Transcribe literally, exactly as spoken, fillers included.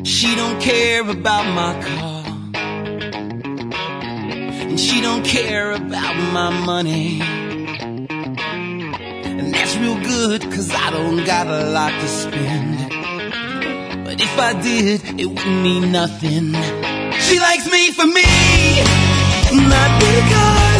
She don't care about my car, and she don't care about my money. And that's real good, cause I don't got a lot to spend. But if I did, it wouldn't mean nothing. She likes me for me, not because